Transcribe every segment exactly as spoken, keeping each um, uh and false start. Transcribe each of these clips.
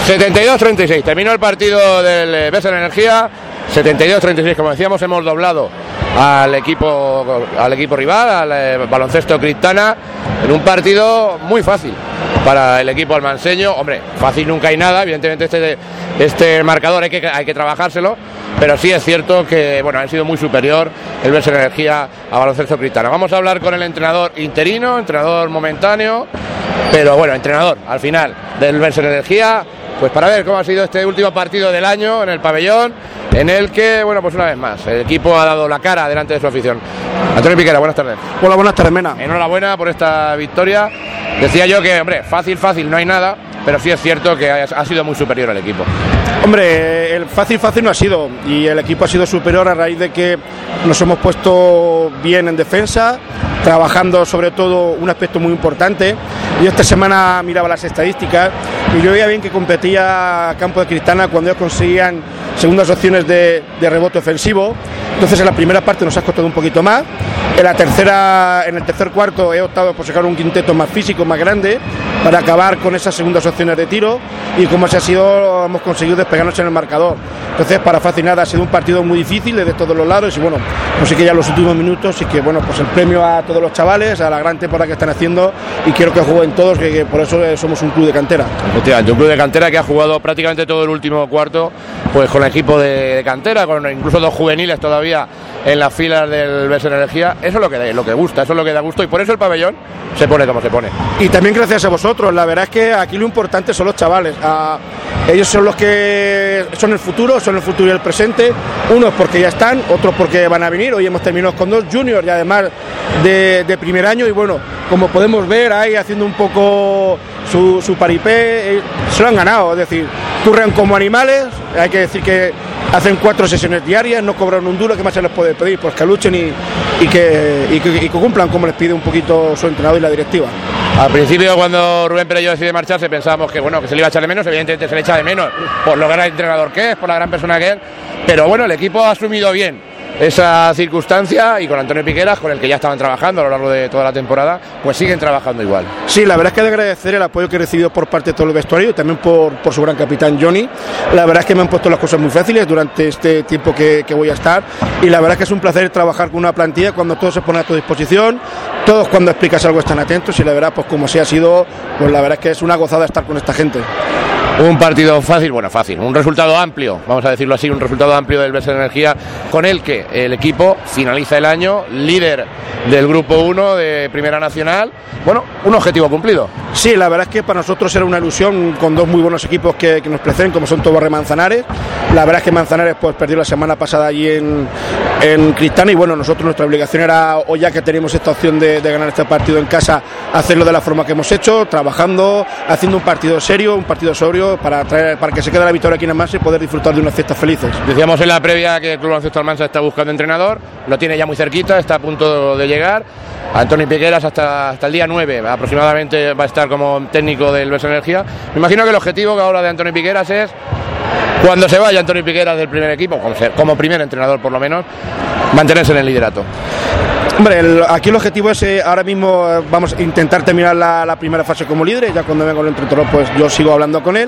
setenta y dos treinta y seis, terminó el partido del Besen Energía, setenta y dos treinta y seis, como decíamos, hemos doblado al equipo al equipo rival, al eh, Baloncesto Cristana, en un partido muy fácil para el equipo almanseño. Hombre, fácil nunca hay nada, evidentemente este, este marcador hay que, hay que trabajárselo, pero sí es cierto que bueno, han sido muy superior el Besen Energía a Baloncesto Cristana. Vamos a hablar con el entrenador interino, entrenador momentáneo, pero bueno, entrenador al final del Besen Energía, pues para ver cómo ha sido este último partido del año en el pabellón, en el que, bueno, pues una vez más, el equipo ha dado la cara delante de su afición. Antonio Piquera, buenas tardes. Hola, buenas tardes, Mena. Enhorabuena por esta victoria. Decía yo que, hombre, fácil, fácil no hay nada, pero sí es cierto que ha, ha sido muy superior el equipo. Hombre, el fácil, fácil no ha sido, y el equipo ha sido superior a raíz de que nos hemos puesto bien en defensa, trabajando sobre todo un aspecto muy importante. Yo esta semana miraba las estadísticas y yo veía bien que competía a campo de Cristana cuando ellos conseguían segundas opciones de, de rebote ofensivo. Entonces en la primera parte nos ha costado un poquito más. En la tercera, en el tercer cuarto he optado por sacar un quinteto más físico, más grande, para acabar con esas segundas opciones de tiro, y como así ha sido, hemos conseguido despegarnos en el marcador. Entonces, para fácil nada, ha sido un partido muy difícil desde todos los lados, y bueno, pues sí que ya en los últimos minutos, y que bueno, pues el premio a todos los chavales, a la gran temporada que están haciendo, y quiero que jueguen todos, que, que por eso somos un club de cantera. Efectivamente, un club de cantera que ha jugado prácticamente todo el último cuarto, pues con el equipo de, de cantera, con incluso dos juveniles todavía en las filas del Besen Energía. Eso es lo que, lo que gusta, eso es lo que da gusto, y por eso el pabellón se pone como se pone. Y también gracias a vosotros. La verdad es que aquí lo importante son los chavales. A, ellos son los que son el futuro, son el futuro y el presente. Unos porque ya están, otros porque van a venir. Hoy hemos terminado con dos juniors y además de, de primer año, y bueno, como podemos ver ahí haciendo un poco su, su paripé, eh, se lo han ganado. Es decir, curran como animales. Hay que decir que hacen cuatro sesiones diarias, no cobran un duro. ¿Qué más se les puede pedir? Pues que luchen y, y, que, y, que, y que cumplan como les pide un poquito su entrenador y la directiva. Al principio, cuando Rubén Perello decide marcharse, pensábamos que bueno, que se le iba a echar de menos. Evidentemente se le echa de menos por lo gran entrenador que es, por la gran persona que es, pero bueno, el equipo ha asumido bien esa circunstancia, y con Antonio Piqueras, con el que ya estaban trabajando a lo largo de toda la temporada, pues siguen trabajando igual. Sí, la verdad es que de agradecer el apoyo que he recibido por parte de todo el vestuario, y también por, por su gran capitán Johnny. La verdad es que me han puesto las cosas muy fáciles durante este tiempo que, que voy a estar, y la verdad es que es un placer trabajar con una plantilla cuando todos se ponen a tu disposición, todos cuando explicas algo están atentos, y la verdad, pues como así ha sido, pues la verdad es que es una gozada estar con esta gente. Un partido fácil, bueno, fácil, un resultado amplio, vamos a decirlo así, un resultado amplio del Besen Energía, con el que el equipo finaliza el año líder del grupo uno de Primera Nacional. Bueno, un objetivo cumplido. Sí, la verdad es que para nosotros era una ilusión, con dos muy buenos equipos que, que nos preceden, como son Tobarra y Manzanares. La verdad es que Manzanares pues perdió la semana pasada allí en, en Cristana, y bueno, nosotros nuestra obligación era, hoy ya que tenemos esta opción de, de ganar este partido en casa, hacerlo de la forma que hemos hecho, trabajando, haciendo un partido serio, un partido sobrio, para traer, para que se quede la victoria aquí en Almansa y poder disfrutar de unas fiestas felices. Decíamos en la previa que el Club Baloncesto Almansa está buscando entrenador, lo tiene ya muy cerquita, está a punto de llegar. Antonio Piqueras hasta, hasta el día nueve aproximadamente va a estar como técnico del Besen Energía. Me imagino que el objetivo que ahora de Antonio Piqueras es, cuando se vaya Antonio Piqueras del primer equipo, como, como primer entrenador por lo menos, mantenerse en el liderato. Hombre, el, aquí el objetivo es, eh, ahora mismo eh, vamos a intentar terminar la, la primera fase como líderes. Ya cuando venga el entrenador, pues yo sigo hablando con él.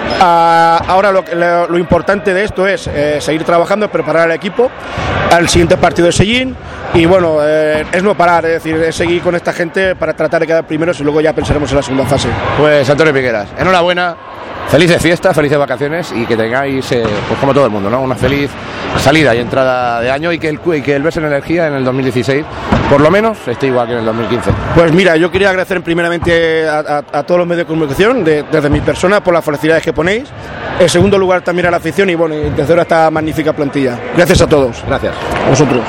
Ah, ahora lo, lo, lo importante de esto es eh, seguir trabajando, preparar al equipo al siguiente partido de Sellín, y bueno, eh, es no parar, es decir, es seguir con esta gente para tratar de quedar primeros, y luego ya pensaremos en la segunda fase. Pues Antonio Piqueras, enhorabuena. Felices fiestas, felices vacaciones, y que tengáis, eh, pues como todo el mundo, ¿no?, una feliz salida y entrada de año, y que el, y que el Besen Energía en el dos mil dieciséis, por lo menos, esté igual que en el dos mil quince. Pues mira, yo quería agradecer primeramente a, a, a todos los medios de comunicación, de, desde mi persona, por las felicidades que ponéis. En segundo lugar, también a la afición, y bueno, en tercero, a esta magnífica plantilla. Gracias a todos. Gracias. A vosotros.